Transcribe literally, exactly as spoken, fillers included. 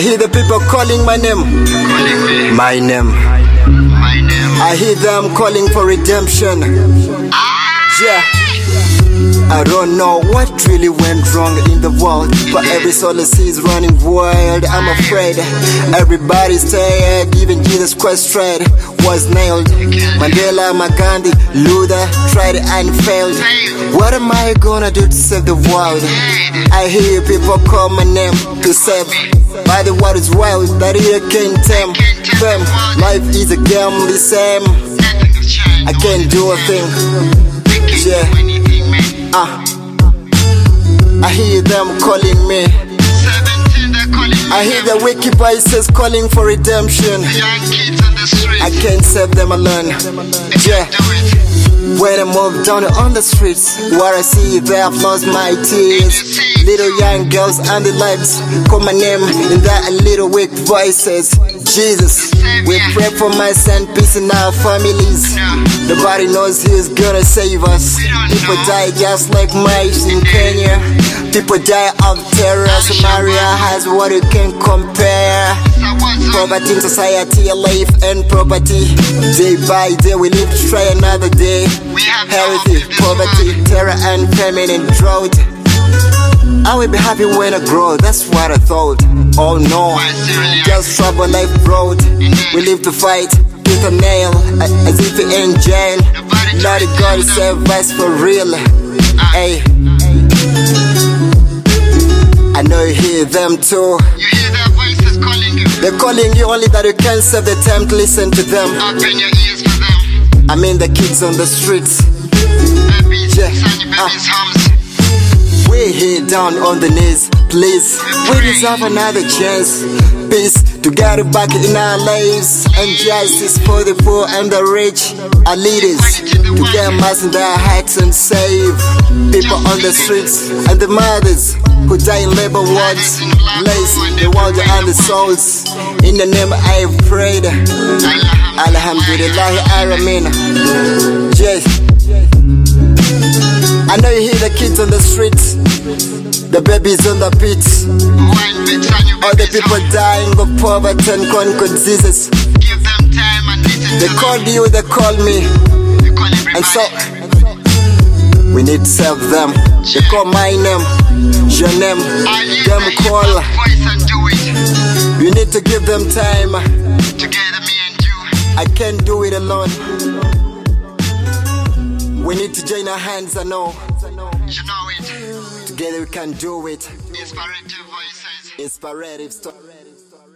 hear the people calling my name. Calling me. My name. My name. I hear them calling for redemption. Yeah. I don't know what really went wrong in the world, but every soul I see is running wild. I'm afraid everybody's tired. Even Jesus Christ tried, was nailed. Mandela, Gandhi, Luther tried and failed. What am I gonna do to save the world? I hear people call my name to save. By the word is wild, that here can't tame them. Life is a game, the same. I can't do a thing. Yeah. Uh, I hear them calling me. I hear the wicked voices calling for redemption. I can't save them alone. Yeah. When I move down on the streets, what I see there, I've lost my tears. Little young girls and the lights call my name in that little weak voices. Jesus, we pray for my son, peace in our families. Nobody knows who's gonna save us. People die just like mice in Kenya. People die of terror. Somalia has what you can compare. Poverty in society, life and property. Day by day we live to try another day. Healthy, poverty, terror and famine and drought. I will be happy when I grow, that's what I thought. Oh no, just trouble life brought. We live to fight with a nail, as if we're in jail. Lord God save us for real. Hey, I know you hear them too. You hear their voices calling you. They're calling you, only that you can't save the time to listen to them. Open your ears for them. I mean the kids on the streets. Babies, Yeah. tiny babies' Uh. homes. We here down on the knees, please. We deserve another chance. Peace to get it back in our lives, and justice for the poor and the rich. Our leaders to get mass in their hearts and save people on the streets and the mothers who die in labor wards. Bless the world and the souls. In the name I have prayed. Alhamdulillah, Aramin. Yes. I know you hear the kids on the streets, the babies on the pits, all the people dying of poverty and chronic diseases. Give them time and listen. They call you, they call me, They call everybody. and so we need to save them. They call my name, your name, I hear them the call. hip-hop voice and do it. You need to give them time. Together, me and you. I can't do it alone. We need to join our hands, I know. You know it. Together we can do it. Inspirative voices. Inspirative story.